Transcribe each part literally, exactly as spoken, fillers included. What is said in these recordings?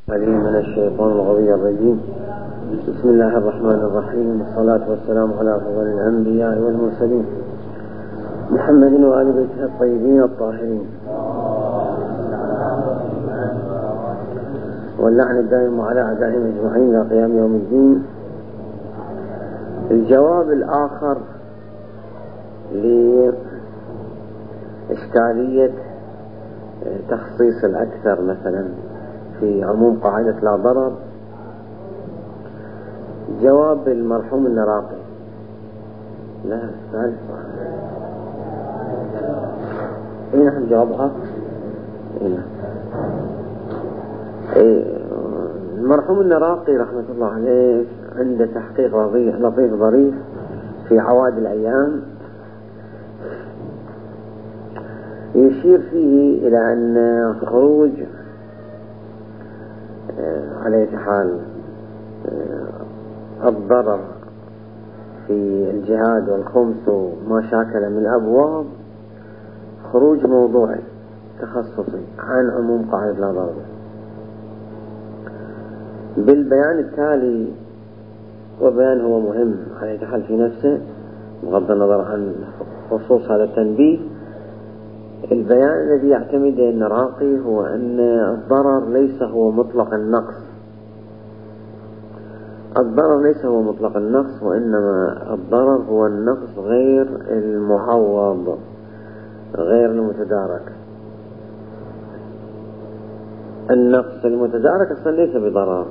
عليم من الشيطان الغوي الرجيم. بسم الله الرحمن الرحيم، والصلاة والسلام على أفضل الأنبياء والمرسلين محمد وآل بيته الطيبين الطاهرين، واللعن الدائم على أعدائهم أجمعين إلى قيام يوم الدين. الجواب الآخر لإشكالية تخصيص الأكثر مثلا في عموم قاعدة لا ضرر، جواب المرحوم النراقي. لا سؤال ايه نحن جوابها ايه. المرحوم النراقي رحمة الله عليه عنده تحقيق لطيف ظريف في عواد الأيام، يشير فيه إلى أن خروج على أي حال الضرر في الجهاد والخمس وما شاكل من الأبواب خروج موضوعي تخصصي عن عموم قاعدة لا ضرر. بالبيان التالي، وبيان هو مهم على أي حال في نفسه بغض النظر عن خصوص هذا التنبيه، البيان الذي يعتمد النراقي هو أن الضرر ليس هو مطلق النقص. الضرر ليس هو مطلق النقص، وإنما الضرر هو النقص غير المعوض غير المتدارك. النقص المتدارك أصلا ليس بضرر،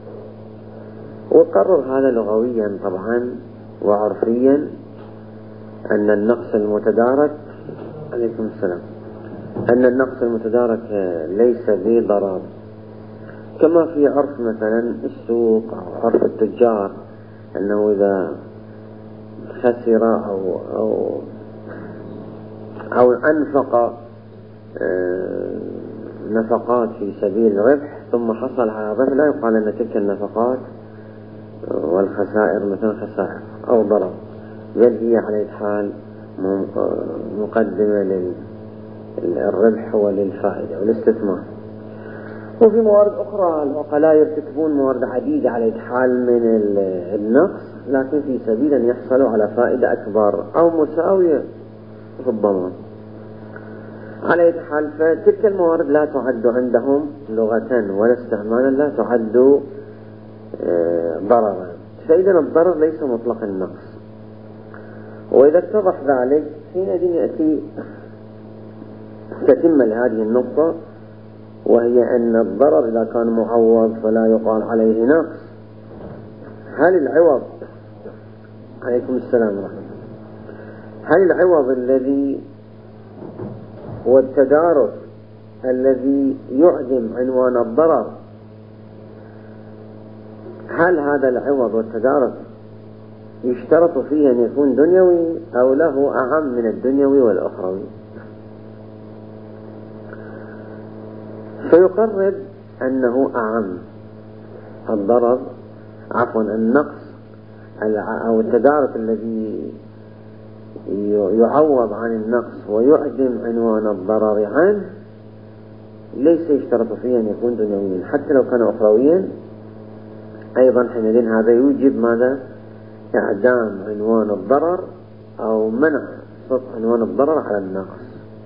وقرر هذا لغويا طبعا وعرفيا أن النقص المتدارك عليكم السلام أن النقص المتدارك ليس بضرر، كما في عرف مثلا السوق أو عرف التجار أنه إذا خسر أو أو أو أنفق نفقات في سبيل الربح ثم حصل على الربح، لا يقال أن تلك النفقات والخسائر مثلا خسائر أو ضرر، بل هي على حال مقدمة للربح وللفائدة والاستثمار. وفي موارد أخرى العقلاء يرتكبون موارد عديدة على حال من النقص، لكن في سبيل أن يحصلوا على فائدة أكبر أو مساوية ربما على حال. فتلك الموارد لا تعد عندهم لغة ولا استعمالا، لا تعد ضررا. فإذا الضرر ليس مطلق النقص، وإذا اتضح ذلك حينئذ يأتي تتم لهذه النقطة، وهي أن الضرر إذا كان معوض فلا يقال عليه نقص. هل العوض عليكم السلام ورحمة الله هل العوض الذي والتدارك الذي يعدم عنوان الضرر، هل هذا العوض والتدارك يشترط فيه أن يكون دنيوي أو له أعم من الدنيوي والأخروي؟ فيقرر أنه أعم. الضرر عفوا النقص أو التدارك الذي يعوض عن النقص ويعدم عنوان الضرر عنه ليس يشترط فيه أن يكون دنيويا، حتى لو كان أخرويا أيضا حينئذ هذا يوجب ماذا؟ إعدام عنوان الضرر أو منع سطح عنوان الضرر على النقص.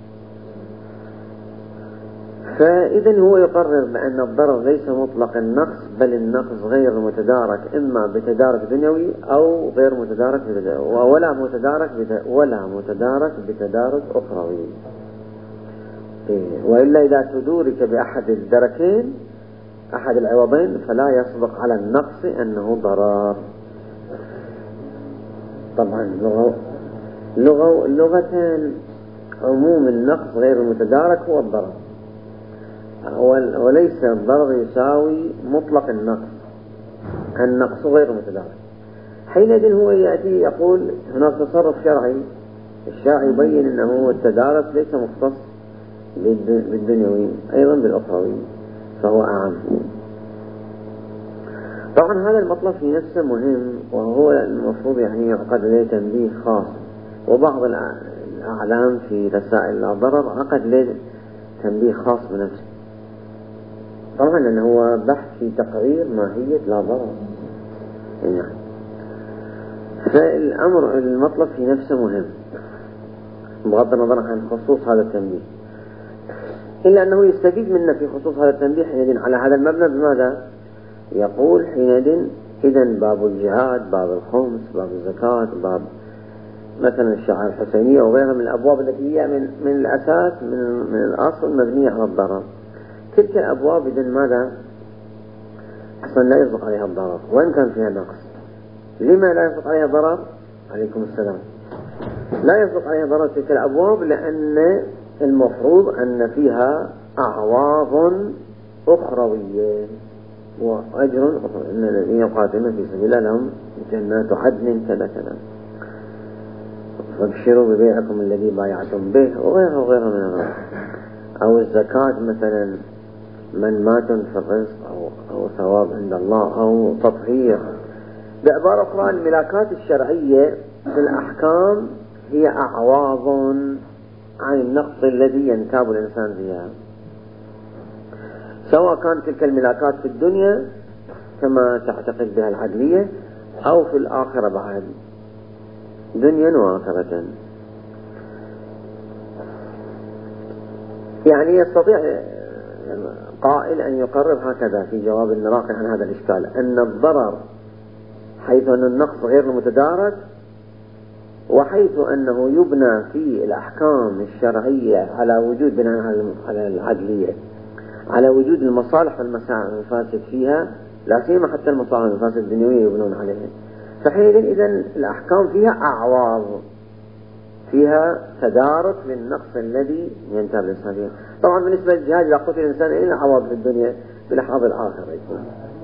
فإذا هو يقرر بأن الضرر ليس مطلق النقص، بل النقص غير متدارك إما بتدارك دنيوي أو غير متدارك ولا متدارك ولا متدارك بتدارك أخروي. وإلا إذا تدورك بأحد الدركين أحد العوضين فلا يصدق على النقص أنه ضرر. طبعا لغة لغة لغة عموم النقص غير المتدارك هو الضرر، وليس الضرر يساوي مطلق النقص. النقص غير متدارك. حينئذ هو يأتي يقول هناك تصرف شرعي، الشرع يبين أنه التدارك ليس مختص بالدنيوي أيضا بالأخروي، فهو أعم. طبعا هذا المطلب في نفسه مهم، وهو المفروض يعني يعقد له تنبيه خاص، وبعض الأعلام في رسائل لا ضرر عقد له تنبيه خاص بنفسه. طبعا لأنه هو بحث في تقرير ماهية لا ضرر. يعني فالأمر المطلب في نفسه مهم بغض النظر عن خصوص هذا التنبيه، إلا أنه يستفيد منا في خصوص هذا التنبيه حينئذ على هذا المبنى. بماذا؟ يقول حينئذ إذن باب الجهاد، باب الخمس، باب الزكاة، باب مثلا الشعائر الحسينية وغيرها من الأبواب التي هي من, من الأساس من, من الأصل مبنية على الضرر، تلك الأبواب إذن ماذا؟ أصلا لا يصدق عليها الضرر وإن كان فيها نقص. لما لا يصدق عليها ضرر؟ عليكم السلام. لا يصدق عليها ضرر تلك الأبواب لأن المفروض أن فيها أعواض أخروية وأجر أخرى، إن الذين يقاتلون في سبيل الله لهم جنات عدن كذا كذا، فابشروا ببيعكم الذي بايعتم به وغيره وغيره من الغير. أو الزكاة مثلا من مات في الرزق أو, أو ثواب عند الله أو تطهير. بعبارة أخرى الملاكات الشرعية في الأحكام هي أعواض عن النقص الذي ينتاب الإنسان فيها، سواء كانت تلك الملاكات في الدنيا كما تعتقد بها العدلية أو في الآخرة بعد دنيا وآخرة. يعني يستطيع قائل أن يقرر هكذا في جواب النراقي عن هذا الإشكال، أن الضرر حيث أن النقص غير المتدارك، وحيث أنه يبنى في الأحكام الشرعية على وجود بناء على العدلية على وجود المصالح والمفاسد فيها، لا سيما حتى المصالح والمفاسد الدنيوية يبنون عليها، فحينئذ إذن الأحكام فيها أعواض، فيها تدارك للنقص الذي ينتاب الإنسان فيه. طبعا بالنسبة للجهاد إذا قتل الإنسان إلى عواض في الدنيا بلحاظ الآخر يكون.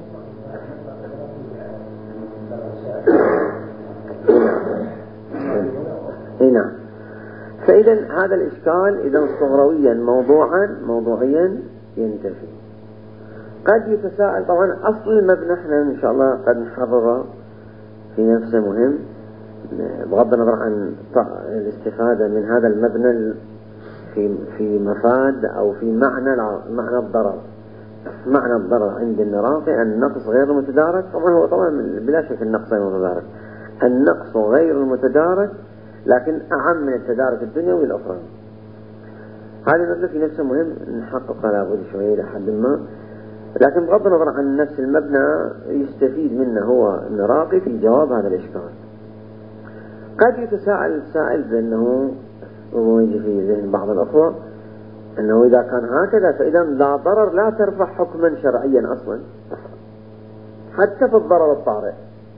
هنا فإذا هذا الإشكال إذا صغرويا موضوعا موضوعيا ينتفي. قد يتساءل طبعا أصل المبنى احنا إن شاء الله قد نحرره في نفسه مهم بغض النظر عن الاستفادة من هذا المبنى في في مفاد أو في معنى معنى الضرر. معنى الضرر عند النراقي النقص غير المتدارك. طبعا هو طبعا بلا شك النقص غير المتدارك، النقص غير المتدارك لكن أعم من التدارك الدنيوي الأخرى. هذا المبنى في نفسه مهم نحقق لابد شوية لحد ما، لكن بغض النظر عن نفس المبنى يستفيد منه هو النراقي في جواب هذا الإشكال. قد يتساءل السائل بأنه ويجي في ذهن بعض الأخوة أنه إذا كان هكذا فإذا لا ضرر لا ترفع حكما شرعيا أصلا حتى في الضرر الطارئ،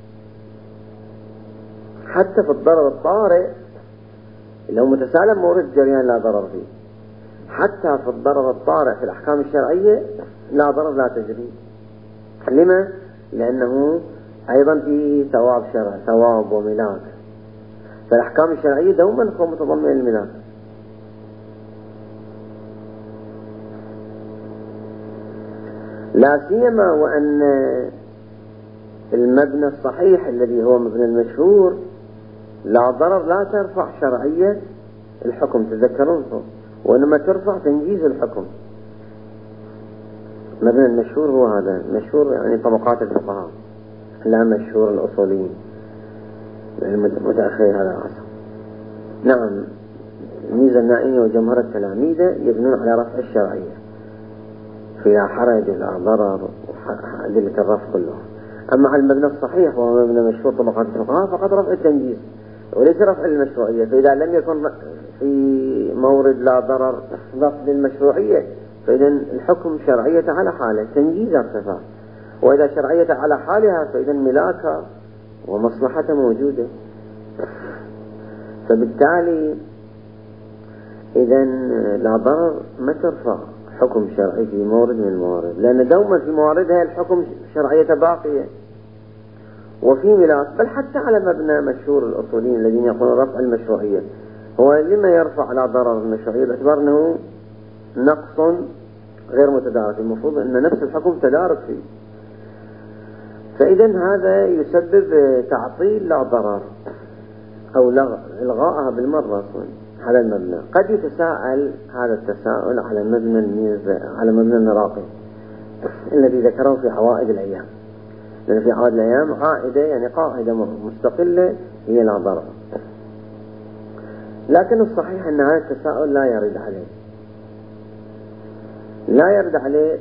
حتى في الضرر الطارئ لو متسالم مورد جريان لا ضرر فيه، حتى في الضرر الطارئ في الأحكام الشرعية لا ضرر لا تجري. لما؟ لأنه أيضا فيه ثواب شرع، ثواب وملاك، فالأحكام الشرعية دوما تكون متضمنة الملاك. لا سيما وأن المبنى الصحيح الذي هو مبنى المشهور لا ضرر لا ترفع شرعية الحكم، تذكرون، وإنما ترفع تنجيز الحكم. مبنى المشهور هو هذا، مشهور يعني طبقات الفقهاء، لا مشهور الأصوليين متأخرين هذا العصر. نعم، ميزة النائية وجمهور التلاميذ يبنون على رفع الشرعية، فيها حرج لا ضرر وأدلة الرفع كلها. أما على المبنى الصحيح وهو مبنى مشهور طبقات الفقهاء فقط رفع التنجيز وليس رفع المشروعية. فإذا لم يكن في مورد لا ضرر رفع المشروعية فإذا الحكم شرعية على حاله، تنجيز ارتفاع، وإذا شرعية على حالها فإذا ملاكها ومصلحتها موجودة. فبالتالي إذا لا ضرر ما ترفع حكم شرعي في مورد من الموارد، لأن دوما في مواردها الحكم شرعية باقية وفي ملاك. بل حتى على مبنى مشهور الأصوليين الذين يقولون رفع المشروعية، هو لما يرفع لا ضرر المشروعية باعتبار أنه نقص غير متدارك، المفروض أن نفس الحكم تدارك فيه. فإذا هذا يسبب تعطيل لا ضرر أو إلغائها بالمرة أصلا على المبنى. قد يتساءل هذا التساؤل على مبنى الميزة على مبنى النراقي، الذي ذكره في عوائد الأيام، لأن في عوائد الأيام عائدة يعني قاعدة مستقلة هي لا ضرر. لكن الصحيح أن هذا التساؤل لا يرد عليه، لا يرد عليه،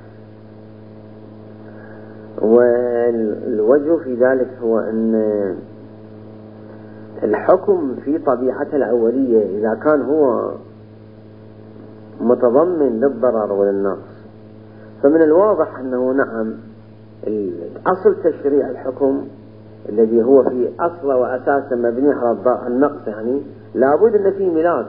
والوجه في ذلك هو أن الحكم في طبيعته الأولية إذا كان هو متضمن للضرر وللنقص فمن الواضح أنه نعم أصل تشريع الحكم الذي هو في أصله وأساسا مبني على النقص، يعني لابد أن فيه ملاك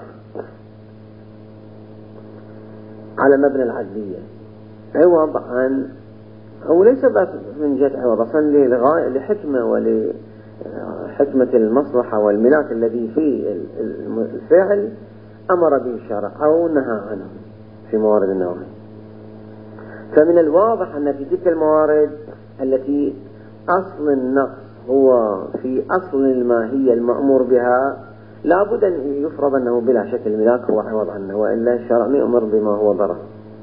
على مبنى العدلية عوض عن، أو ليس بس من جهة عوض، أصلا لغاية لحكمة ولحكمة المصلحة والملاك الذي في الفعل أمر به الشرع أو نهى عنه في موارد النواهي. فمن الواضح أن في تلك الموارد التي أصل النقص هو في أصل الماهية المأمور بها لابد أن يفرض أنه بلا شك الملاك هو عوض عنه، وإلا الشرع ما يأمر بما هو ضرر.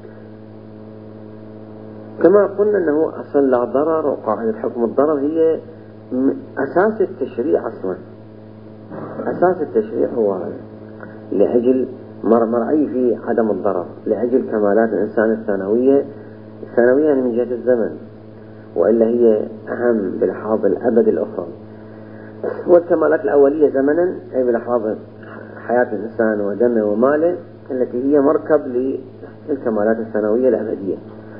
كما قلنا أنه أصل لا ضرر، وقاعدة حكم الضرر هي أساس التشريع أصلا. أساس التشريع هو هذا، لأجل مرعي في عدم الضرر، لأجل كمالات الإنسان الثانوية الثانوية يعني من جهة الزمن، وإلا هي أهم بلحاظ الأبد الأخرى، والكمالات الأولية زمنا أي بلحاظ حياة الإنسان ودمه وماله التي هي مركب للكمالات الثانوية الأبدية.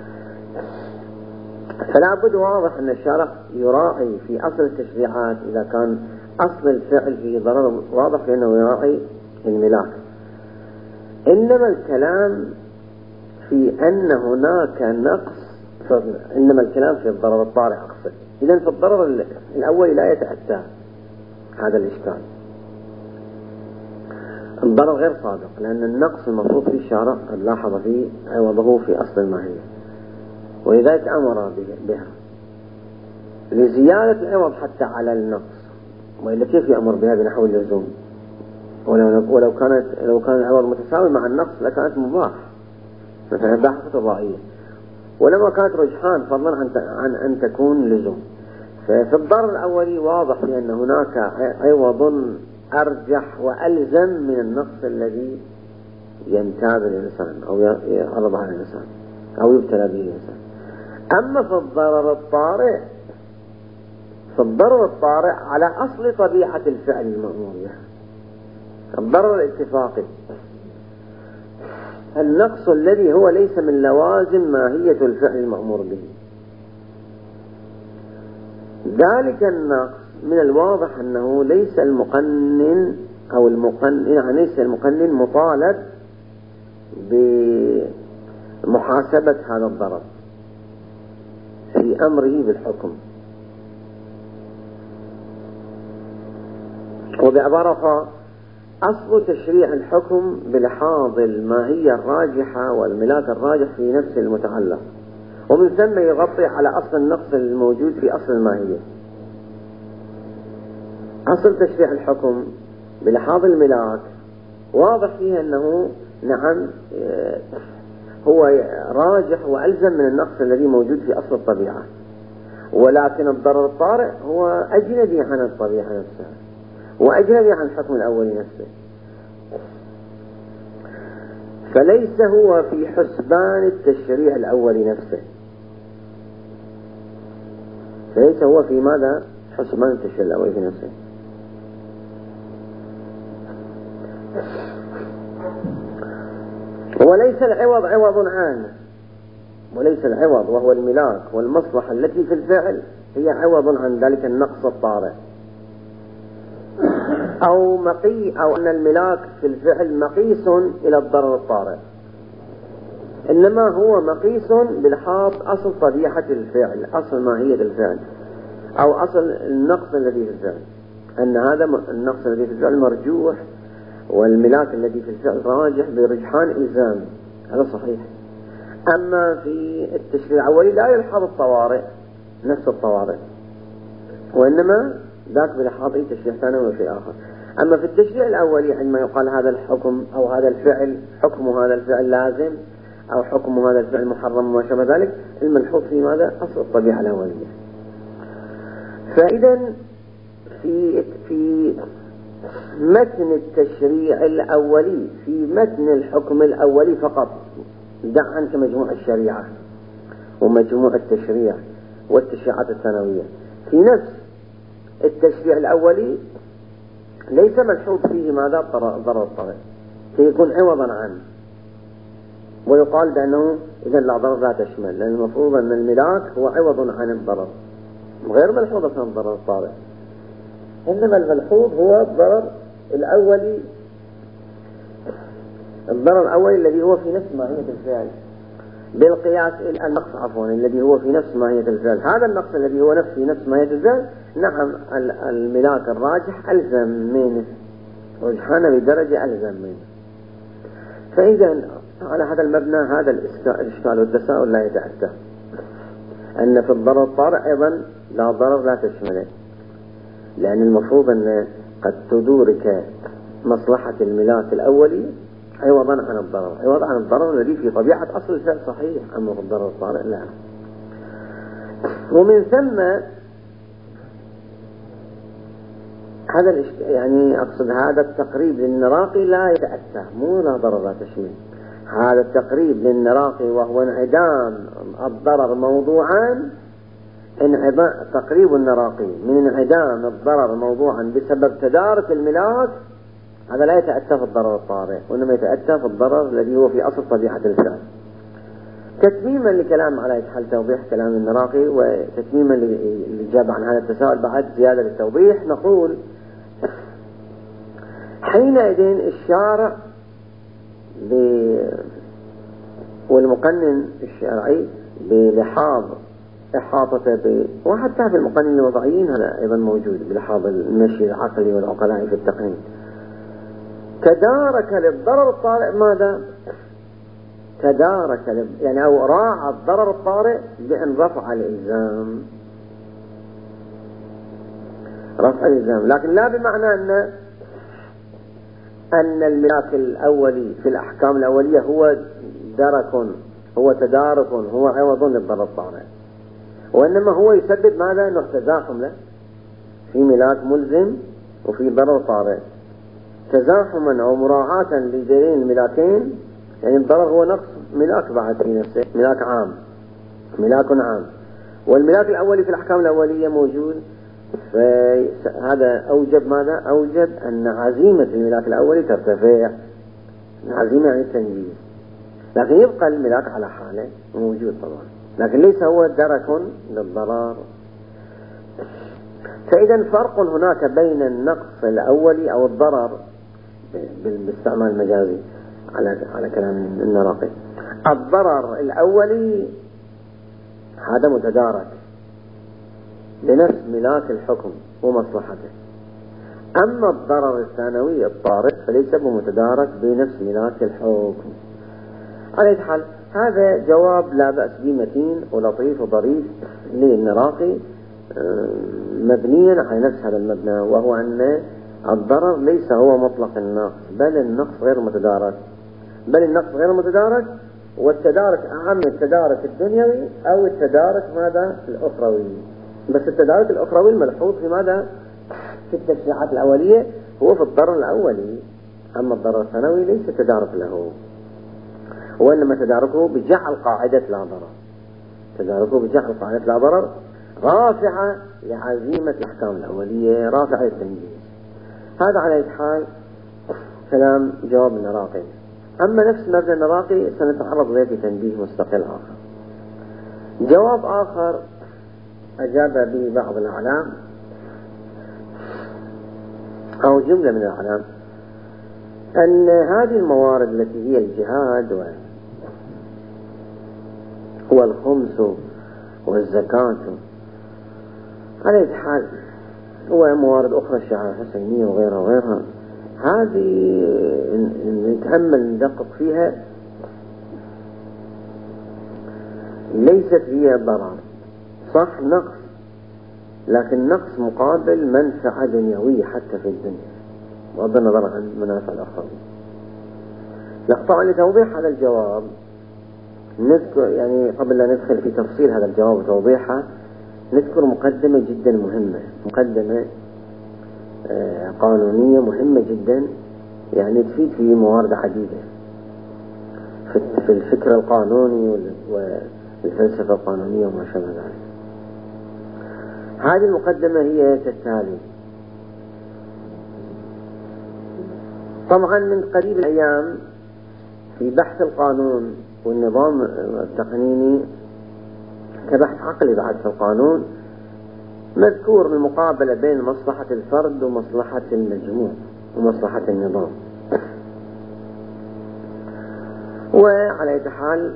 فلا بد واضح أن الشرع يراعي في أصل التشريعات إذا كان أصل الفعل فيه ضرر واضح لأنه يراعي الملاك. إنما الكلام في أن هناك نقص، إنما الكلام في الضرر الطارئ أقصد. إذن في الضرر الأول لا يتأتى هذا الإشكال، الضرر غير صادق، لأن النقص المفروض في الشارع قد لاحظ فيه عوضه في أصل الماهية، ولذلك أمر بها لزيادة العوض حتى على النقص، وإلا كيف يأمر بها بنحو اللزوم؟ ولو, ولو كانت لو كان العوض متساوي مع النقص لكانت مباح، مثلا باحثة فضائية، ولما كانت رجحان فضلا عن عن أن تكون لزوم. ففي الضرر الأولي واضح بأن هناك عوض أرجح وألزم من النقص الذي ينتاب الإنسان أو يعرض على الإنسان أو يبتلى به الإنسان. أما في الضرر الطارئ، في الضرر الطارئ على أصل طبيعة الفعل المأمور به، الضرر الاتفاقي، النقص الذي هو ليس من لوازم ماهية الفعل المأمور به، ذلك النقص من الواضح أنه ليس المقنن أو المقنن يعني ليس المقنن مطالب بمحاسبة هذا الضرر في أمره بالحكم. وبعبارة أصل تشريع الحكم بلحاظ الماهية الراجحة والملاك الراجح في نفس المتعلق، ومن ثم يغطي على أصل النقص الموجود في أصل الماهية. أصل تشريع الحكم بلحاظ الملاك واضح فيه أنه نعم هو راجح وألزم من النقص الذي موجود في أصل الطبيعة، ولكن الضرر الطارئ هو أجنبي عن الطبيعة نفسها وأجنبي عن الحكم الأولي نفسه، فليس هو في حسبان التشريع الأولي نفسه، فليس هو في ماذا حسبان التشريع الأولي في نفسه. وليس العوض عوض عام، وليس العوض وهو الملاك والمصلحة التي في الفعل هي عوض عن ذلك النقص الطارئ، أو مقي أو أن الملاك في الفعل مقيس إلى الضرر الطارئ، إنما هو مقيس بلحاظ أصل طبيعة الفعل، أصل ماهية الفعل، أو أصل النقص الذي في الفعل، أن هذا النقص الذي في الفعل مرجوح والملاك الذي في الفعل راجح برجحان إلزامي، هذا صحيح. أما في التشريع الأولي لا يلحظ الطوارئ نفس الطوارئ، وإنما ذاك بلحاظ أي تشريع ثاني وشيء آخر. أما في التشريع الأولي عندما يقال هذا الحكم أو هذا الفعل حكم هذا الفعل لازم، أو حكم هذا الفعل محرم وما شابه ذلك، الملحوظ في ماذا؟ أصل الطبيعة الأولية. فإذا في في متن التشريع الأولي، في متن الحكم الأولي فقط، دع عنك مجموع الشريعة ومجموع التشريع والتشريعات الثانوية، في نفس التشريع الأولي ليس ملحوظ فيه ماذا؟ ضرر الطارئ، سيكون عوضا عنه، ويقال بأنه إذا لا ضرر لا تشمل، لأن المفروض أن الملاك هو عوض عن الضرر، غير ملحوظ عن الضرر الطارئ، إنما الملحوظ هو الضرر الأولي، الضرر الأولي الذي هو في نفس ماهية الفعل، بالقياس النقص عفوا الذي هو في نفس ماهية الفعل. هذا النقص الذي هو نفس في نفس ماهية الفعل، نعم الملاك الراجح ألزم منه، رجحانه بدرجة ألزم منه. فإذا على هذا المبنى هذا الإشكال والتساؤل لا يتأتى، أن في الضرر الطارئ أيضا لا ضرر لا تشمله، لأن المفروض أن قد تدورك مصلحة الملاك الأولي عوضا عن الضرر، عوضا عن الضرر الذي في طبيعة أصل الفعل صحيح، أما في الضرر الطارئ لا. ومن ثم هذا يعني أقصد هذا التقريب للنراقي لا يتأتى، مو لا ضرر لا تشمل، هذا التقريب للنراقي وهو انعدام الضرر موضوعا، انعدام تقريب النراقي من انعدام الضرر موضوعا بسبب تدارك الملاك، هذا لا يتأتى في الضرر الطارئ، وإنما يتأتى في الضرر الذي هو في أصل طبيعة الفعل. تتميما لكلام على حال توضيح كلام النراقي، وتتميما للإجابة عن هذا التساؤل بعد زيادة للتوضيح، نقول حينئذ الشارع ب... والمقنن الشرعي بلحاظ إحاطته ب... وحتى في المقنن الوضعيين هذا أيضا موجود بلحاظ المشي العقلي والعقلاء في التقنين، تدارك للضرر الطارئ ماذا؟ تدارك لل... يعني أو راعى الضرر الطارئ بأن رفع الإلزام، رفع الإلزام، لكن لا بمعنى أن أن الملاك الأولي في الأحكام الأولية هو درك، هو تدارك، هو عوض للضرر الطارئ، وإنما هو يسبب ماذا؟ أنه تزاحم له، في ملاك ملزم وفي ضرر طارئ، تزاحما أو مراعاة لذين الملاكين، يعني الضرر هو نقص ملاك بعد في نفسه، ملاك عام، ملاك عام، والملاك الأولي في الأحكام الأولية موجود، فهذا أوجب ماذا؟ أوجب أن عزيمة الملاك الأولي ترتفع، عزيمة يعني التنجيز، لكن يبقى الملاك على حاله موجود طبعا، لكن ليس هو درك للضرر. فإذا فرق هناك بين النقص الأولي أو الضرر بالاستعمال المجازي على على كلام النراقي، الضرر الأولي هذا متدارك بنفس ملاك الحكم ومصلحته، أما الضرر الثانوي الطارئ فليس بمتدارك بنفس ملاك الحكم. على أي حال هذا جواب لا بأس به متين ولطيف وظريف للنراقي مبنيا على نفس هذا المبنى، وهو أن الضرر ليس هو مطلق النقص، بل النقص غير متدارك، بل النقص غير متدارك، والتدارك أعم من التدارك الدنيوي أو التدارك ماذا؟ الأخروي، بس التدارك الأخروي الملحوظ في ماذا؟ في التشريعات الأولية هو في الضرر الأولي، أما الضرر الثانوي ليس تدارك له، وإنما تداركه بجعل قاعدة لا ضرر، تداركه بجعل قاعدة لا ضرر رافعة لعزيمة الأحكام الأولية، رافعة للتنجيز. هذا على حال كلام جواب النراقي. أما نفس مبنى النراقي سنتعرض له في تنبيه مستقل آخر. جواب آخر أجاب به بعض الأعلام أو جملة من الأعلام أن هذه الموارد التي هي الجهاد والخمس والزكاة على حال وموارد أخرى الشعائر الحسينية وغيرها وغيرها، هذه نتأمل ندقق فيها ليست هي ضرر، صح نقص، لكن نقص مقابل منفعة دنيوية حتى في الدنيا بغض النظر عن المنافع الأخرى. لا طبعا لتوضيح هذا الجواب نذكر يعني قبل لا ندخل في تفصيل هذا الجواب وتوضيحه نذكر مقدمة جدا مهمة، مقدمة قانونية مهمة جدا، يعني تفيد في موارد عديدة في الفكر القانوني والفلسفة القانونية وما شابه ذلك. هذه المقدمة هي كالتالي. طبعا من قريب الأيام في بحث القانون والنظام التقنيني كبحث عقلي بعد في القانون مذكور المقابلة بين مصلحة الفرد ومصلحة المجموع ومصلحة النظام. وعلى أي حال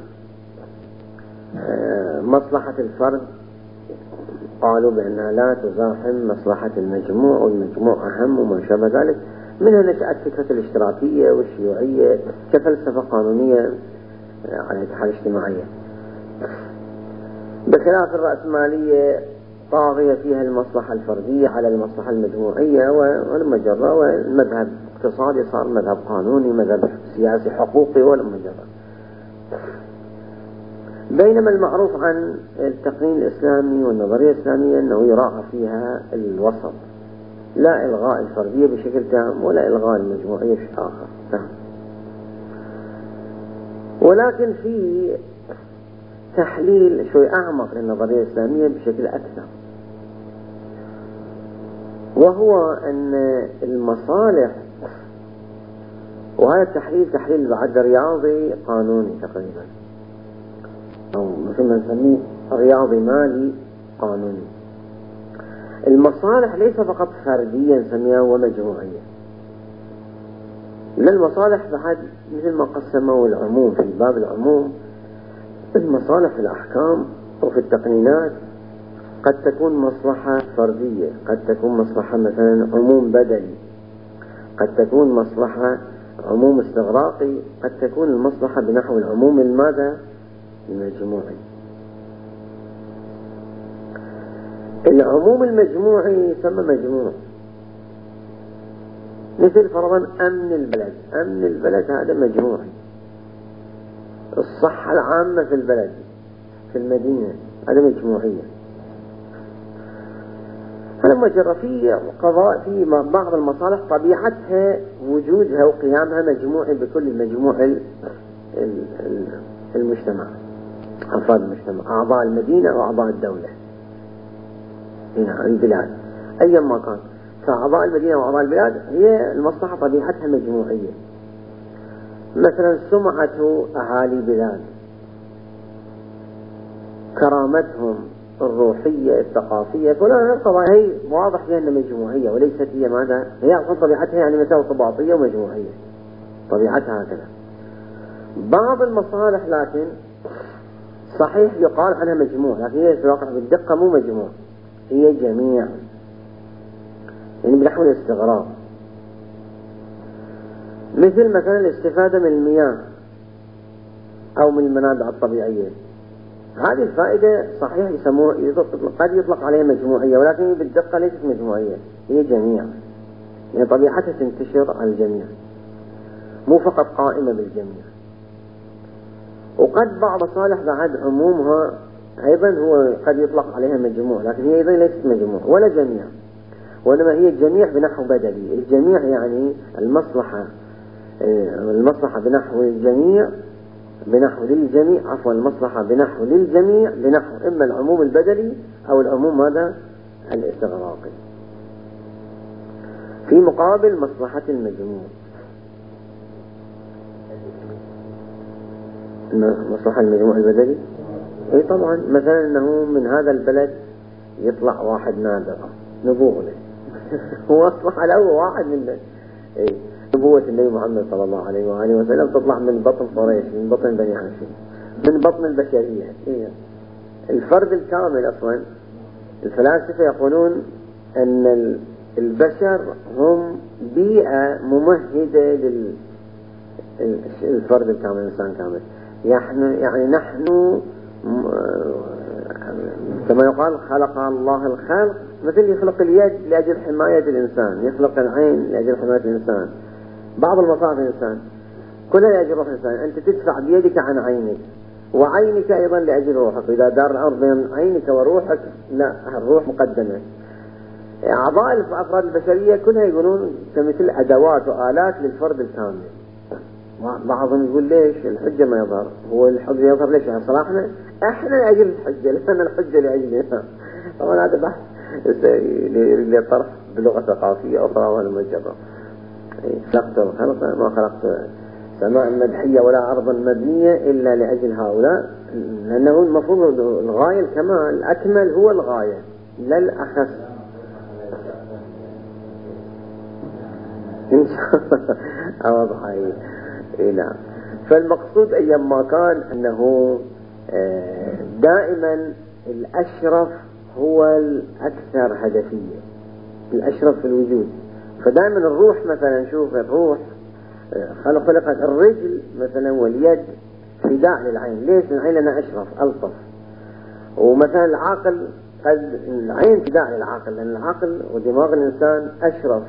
مصلحة الفرد قالوا بأنها لا تزاحم مصلحة المجموع، والمجموع أهم وما شابه ذلك. منها نشأت فكرة الاشتراكية والشيوعية كفلسفة قانونية على أي حال اجتماعية، بخلاف الرأسمالية طاغية فيها المصلحة الفردية على المصلحة المجموعية والمجرة، والمذهب اقتصادي صار مذهب قانوني، مذهب سياسي حقوقي والمجرة. بينما المعروف عن التقنين الإسلامي والنظرية الإسلامية أنه يراعى فيها الوسط، لا إلغاء الفردية بشكل تام ولا إلغاء المجموعية بشكل آخر تام. ولكن في تحليل شوي أعمق للنظرية الإسلامية بشكل أكثر، وهو أن المصالح، وهذا التحليل تحليل بعد رياضي قانوني تقريبا، أو مثل ما نسميه رياضي مالي قانوني. المصالح ليس فقط فردية نسميها ومجموعية، لا، المصالح بعد مثل ما قسموا العموم في باب العموم. المصالح في الأحكام وفي التقنينات قد تكون مصلحة فردية، قد تكون مصلحة مثلا عموم بدني، قد تكون مصلحة عموم استغراقي، قد تكون المصلحة بنحو العموم الماذا المجموعي. العموم المجموعي يسمى مجموع، مثل فرضا أمن البلد. أمن البلد هذا مجموعي. الصحة العامة في البلد في المدينة هذا مجموعية. هذا مجرى في قضاء في بعض المصالح طبيعتها وجودها وقيامها مجموعي بكل المجموع المجتمع، أفراد المجتمع، أعضاء المدينة وأعضاء الدولة هنا البلاد أيا ما كان. فأعضاء المدينة وأعضاء البلاد هي المصلحة طبيعتها مجموعية. مثلا سمعة أهالي بلاد، كرامتهم الروحية الثقافية، فلان القضايا هي واضح فيها أنها مجموعية وليست هي ماذا، هي أصلا طبيعتها يعني مثلا طباطية ومجموعية، طبيعتها هكذا. بعض المصالح لكن صحيح يقال عنها مجموع، لكن هي في الواقع بالدقة مو مجموع، هي جميع، يعني بنحو الاستغراق. مثل مثلا الاستفادة من المياه أو من المنابع الطبيعية، هذه الفائدة صحيح يسموها قد يطلق عليها مجموعية، ولكن بالدقة ليست مجموعية، هي جميع، يعني طبيعتها تنتشر على الجميع، مو فقط قائمة بالجميع. وقد بعض مصالح بعد عمومها أيضا هو قد يطلق عليها مجموع، لكن هي أيضا ليست مجموع ولا جميع، وإنما هي الجميع بنحو بدلي. الجميع يعني المصلحة المصلحة بنحو الجميع، بنحو للجميع، عفوا المصلحة بنحو للجميع بنحو إما العموم البدلي أو العموم ماذا الاستغراقي، في مقابل مصلحة المجموع. مصلحة المجموع البدلي اي طبعا، مثلا انه من هذا البلد يطلع واحد نابغة نبوغ له هو اصلح له واحد من اي نبوة النبي محمد صلى الله عليه وآله وسلم تطلع من بطن قريش، من بطن بني هاشم، من بطن البشرية. إيه؟ الفرد الكامل أصلا الفلاسفة يقولون أن البشر هم بيئة ممهدة للفرد الكامل، الإنسان كامل. يعني نحن كما يقال خلق الله الخلق، مثل يخلق اليد لأجل حماية الإنسان، يخلق العين لأجل حماية الإنسان، بعض المصالح الإنسان كلها لأجل روح الإنسان. أنت تدفع بيدك عن عينك، وعينك أيضا لأجل روحك. إذا دار الأمر بين عينك وروحك لا، الروح مقدمة. أعضاء الأفراد البشرية كلها يقولون كمثل أدوات وآلات للفرد الكامل. بعضهم يقول ليش الحجة ما يظهر؟ هو الحجة يظهر ليش؟ عن صلاحنا احنا لأجل الحجة، لأن الحجة لأجلنا. طبعا هذا بحث يريد لطرح بلغة ثقافية أخرى ولا مجرة. خلقت الخلق ما خلقت سماء مدحية ولا أرضا مبنية إلا لأجل هؤلاء، لأنه المفروض الغاية الكمال الأكمل هو الغاية لا الأخص. إن شاء الله أوضح هاي. نعم. فالمقصود أيما كان أنه دائما الأشرف هو الأكثر هدفية، الأشرف في الوجود. فدائما الروح مثلا، شوف الروح خلقت الرجل مثلا واليد فداء للعين. ليش؟ العين لنا أشرف ألطف. ومثلا العقل قد العين فداء للعقل، لأن العقل ودماغ الإنسان أشرف،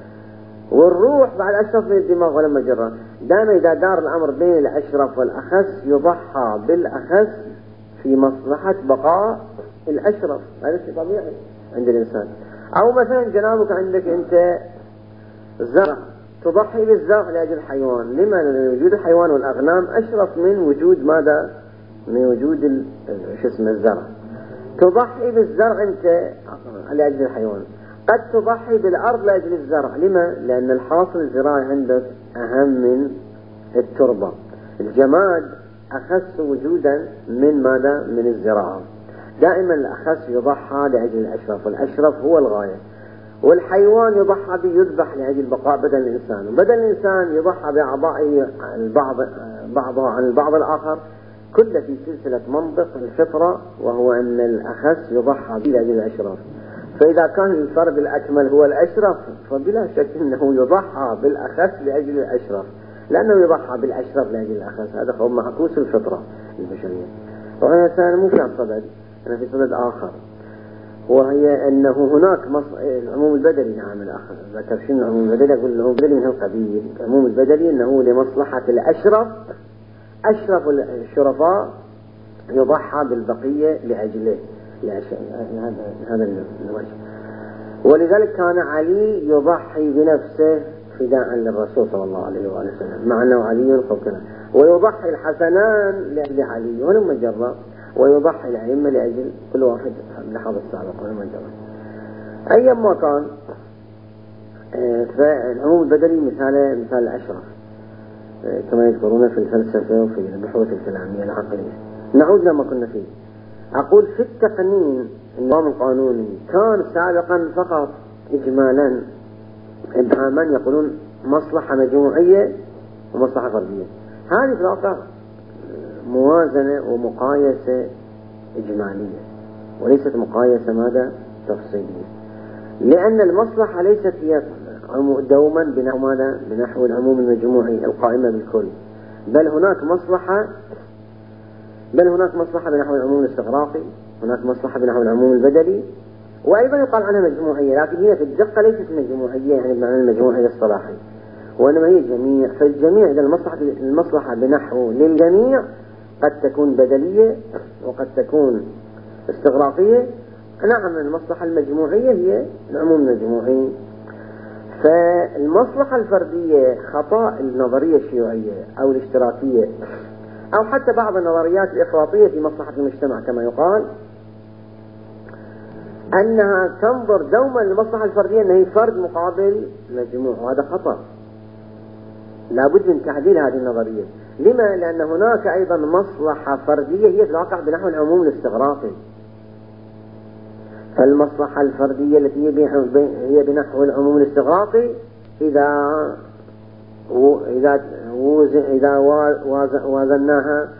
والروح بعد أشرف من الدماغ ولا مجرة. دائما إذا دار الأمر بين الأشرف والأخس يضحى بالأخس في مصلحة بقاء الأشرف. هذا شيء طبيعي عند الإنسان. أو مثلا جنابك عندك أنت زرع، تضحي بالزرع لأجل الحيوان. لما؟ لأن وجود الحيوان والأغنام أشرف من وجود ماذا؟ من وجود شو اسمه الزرع. تضحي بالزرع أنت لأجل الحيوان. قد تضحي بالأرض لأجل الزرع. لما؟ لأن الحاصل الزراعي عندك أهم من التربة. الجماد أخس وجودا من ماذا؟ من الزراعة. دائما الأخس يضحى لأجل الأشرف، والأشرف هو الغاية. والحيوان يضحى به، يذبح لأجل بقاء بدن الإنسان، وبدن الإنسان يضحى بأعضائه البعض بعضها عن البعض الآخر، كل في سلسلة منطق الفطرة، وهو أن الأخس يضحى به لأجل الأشرف. فإذا كان الفرد الأكمل هو الأشرف فبلا شك أنه يضحى بالأخس لأجل الأشرف، لأنه يضحى بالأشرف لأجل الأخس. هذا هو معكوس الفطرة البشرية. وهنا الإنسان مو في صدد، أنا في صدد آخر، وهي أنه هناك مص... العموم البدلي. نعم الأخ ذكر شنو العموم البدلي؟ أقول العموم البدلي من هالقبيل. العموم البدلي أنه لمصلحة الأشرف، أشرف الشرفاء يضحى بالبقية لأجله، هذا الوجه. ولذلك كان علي يضحي بنفسه فداء للرسول صلى الله عليه وآله وسلم، مع أنه علي فوقنا، ويضحي الحسنان لأجل علي ولم مجرى، ويضحي الأئمة لأجل كل واحد لحظ السابق ولم مجرى. أيما كان فالعموم البدلي مثال مثال الأشرف كما يذكرون في الفلسفة وفي البحوث الكلامية العقلية. نعود لما كنا فيه. أقول في التقنين النظام القانوني كان سابقا فقط إجمالا إبهاما، يقولون مصلحة مجموعية ومصلحة فردية. هذه في الواقع موازنة ومقايسة إجمالية وليست مقايسة ماذا؟ تفصيلية، لأن المصلحة ليست هي دوما بنحو ماذا؟ بنحو العموم المجموعي القائمة بالكل، بل هناك مصلحة بل هناك مصلحة بنحو العموم الاستغراقي، هناك مصلحة بنحو العموم البدلي، وأيضا يقال عنها مجموعية، لكن هي في الدقة ليست مجموعية يعني بمعنى المجموعية الصلاحي، وإنما هي جميع. فالجميع إذا المصلحة المصلحة بنحو للجميع قد تكون بدلية وقد تكون استغراقية. نعم المصلحة المجموعية هي العموم المجموعي. فالمصلحة الفردية خطأ النظرية الشيوعية أو الاشتراكية أو حتى بعض النظريات الإفراطية في مصلحة المجتمع كما يقال، أنها تنظر دوما للمصلحة الفردية أنها فرد مقابل مجموع، وهذا خطأ. لابد من تعديل هذه النظرية. لما؟ لأن هناك أيضا مصلحة فردية هي في الواقع بنحو العموم الاستغراقي. فالمصلحة الفردية التي هي بنحو العموم الاستغراقي إذا إذا إذا وازناها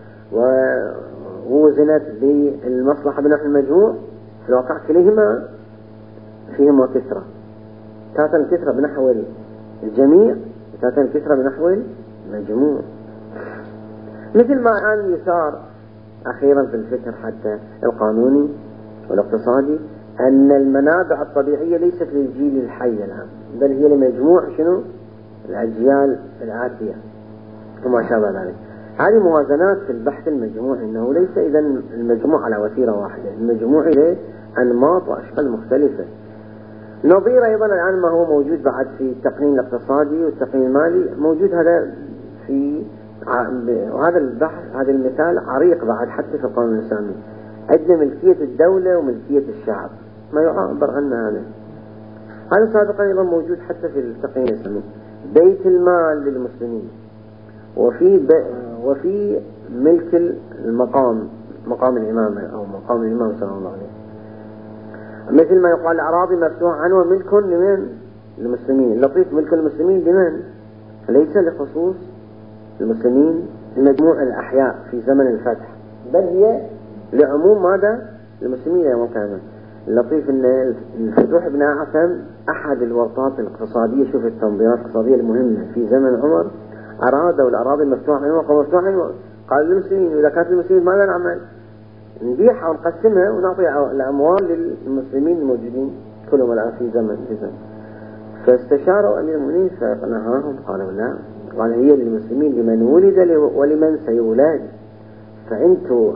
ووزنت بالمصلحة بنحو المجموع، في الواقع كلهما فيهما كثرة، تاتا الكثرة بنحو الجميع، تاتا الكثرة بنحو المجموع. مثل ما أن يثار أخيرا في الفكر حتى القانوني والاقتصادي أن المنابع الطبيعية ليست للجيل الحي الآن، بل هي لمجموع شنو؟ الأجيال الآتية وما شابه ذلك. هذه موازنات في البحث المجموعي، أنه ليس إذا المجموع على وتيرة واحدة، المجموع له أنماط وأشكال مختلفة. نظير أيضا الآن ما هو موجود بعد في التقنين الاقتصادي والتقنين المالي، موجود هذا في، وهذا البحث هذا المثال عريق بعد حتى في القانون الإسلامي. عندنا ملكية الدولة وملكية الشعب، ما يعبر عنه هذا هذا سابقا أيضا موجود حتى في التقنين الإسلامي. بيت المال للمسلمين، وفي وفي ملك المقام، مقام الإمامة أو مقام الإمام صلى الله عليه وسلم، مثل ما يقال الأراضي مفتوحة عنه ملك لمن؟ المسلمين. اللطيف ملك المسلمين لمن؟ ليس لخصوص المسلمين لمجموع الأحياء في زمن الفتح، بل هي لعموم ماذا؟ المسلمين يوم القيامة. اللطيف أن الفتوح ابن أعثم أحد الورطات الاقتصادية، شوف التنظيمات الاقتصادية المهمة في زمن عمر، أرادوا الأراضي المفتوحة عنه وقالوا مفتوحة عنه، قال للمسلمين وإذا كانت المسلمين ماذا نعمل؟ نبيعها ونقسمها ونعطي الأموال للمسلمين الموجودين كلهم الآن في زمن في زمن. فاستشاروا أمير المؤمنين فنهاهم، قالوا لا، قال هي للمسلمين لمن ولد ولمن سيولد، فأنتوا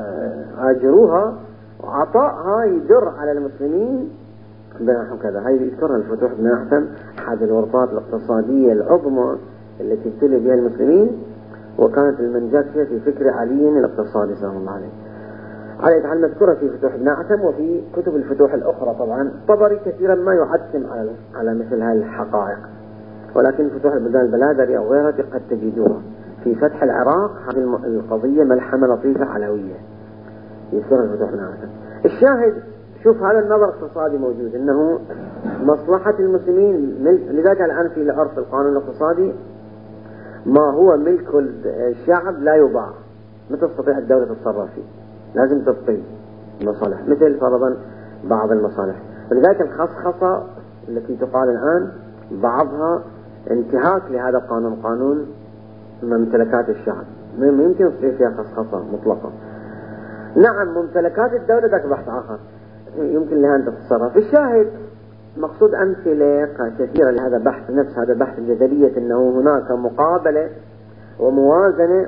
آجروها وعطائها يدر على المسلمين بنحو كذا. هاي يذكرها الفتوح بن أعثم، أحد الورطات الاقتصادية العظمى التي ابتلي بها المسلمين، وكانت المنجاة فيها في فكر علي الاقتصادي صلى الله عليه على يتعلم مذكورة في فتوح ابن أعثم وفي كتب الفتوح الأخرى. طبعا طبري كثيرا ما يعتم على على مثل هذه الحقائق، ولكن فتوح البلدان البلادري أو غيرها قد تجدوها. في فتح العراق هذه القضية ملحمة لطيفة علوية يذكرها الفتوح ابن أعثم. الشاهد، شوف هذا النظر الاقتصادي موجود، انه مصلحة المسلمين ملك. لذلك الآن في العرف القانون الاقتصادي ما هو ملك الشعب لا يباع، ما تستطيع الدولة تتصرف فيه، لازم تبقي المصالح، مثل فرضا بعض المصالح. ولذلك الخصخصة التي تقال الآن بعضها انتهاك لهذا القانون، قانون ممتلكات الشعب، ما يمكن تصير فيها خصخصة مطلقة. نعم ممتلكات الدولة ذاك بحث آخر يمكن لها أن تتصرف. الشاهد مقصود أمثلة كثيرة لهذا بحث، نفس هذا بحث الجدلية، أنه هناك مقابلة وموازنة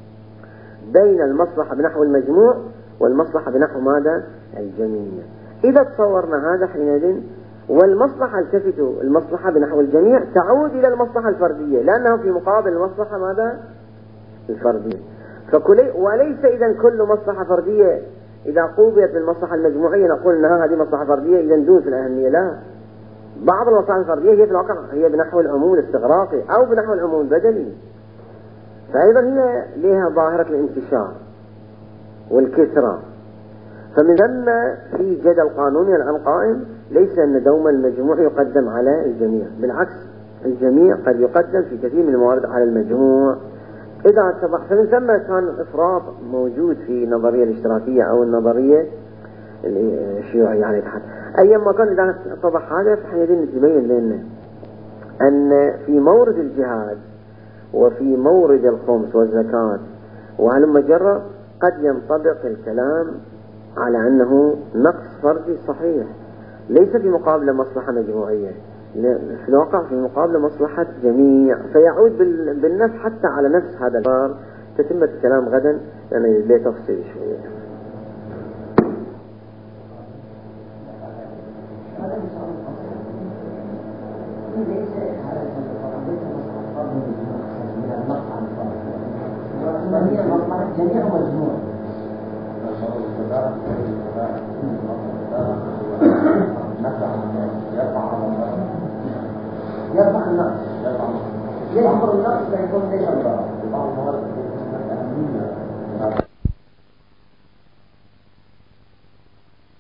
بين المصلحة بنحو المجموع والمصلحة بنحو ماذا؟ الجميع. إذا تصورنا هذا حينئذ، والمصلحة التفتوا المصلحة بنحو الجميع تعود إلى المصلحة الفردية، لأنه في مقابل المصلحة ماذا؟ الفردية. فكل وليس إذا كل مصلحة فردية إذا قوبلت بالمصلحة المجموعية نقول أنها هذه مصلحة فردية إذا دون في الأهمية، لا. بعض المصالح الفردية هي في الواقع هي بنحو العموم الاستغراقي أو بنحو العموم البدلي، فأيضا هي لها ظاهرة الانتشار والكثرة. فمن ثم في جدل قانوني الآن قائم، ليس أن دوما المجموع يقدم على الجميع، بالعكس الجميع قد يقدم في كثير من الموارد على المجموع إذا اتضح. فمن ثم كان الإفراط موجود في النظرية الاشتراكية أو النظرية الشيوعية على الاتحاد. أيما كان إذا اتضح هذا فحينئذ نتبين لنا أن في مورد الجهاد وفي مورد الخمس والزكاة وهلم جرى قد ينطبق الكلام على أنه نقص فردي صحيح، ليس في مقابل مصلحة مجموعية، في الواقع في مقابل مصلحة جميع، فيعود بالنفس حتى على نفس هذا البار. تتم الكلام غدا يعني لتفصيل شوية. جميع مجموع يرفع النقص، يجبر النقص لا يكون ليس الضرر. بعض الموارد الأهمية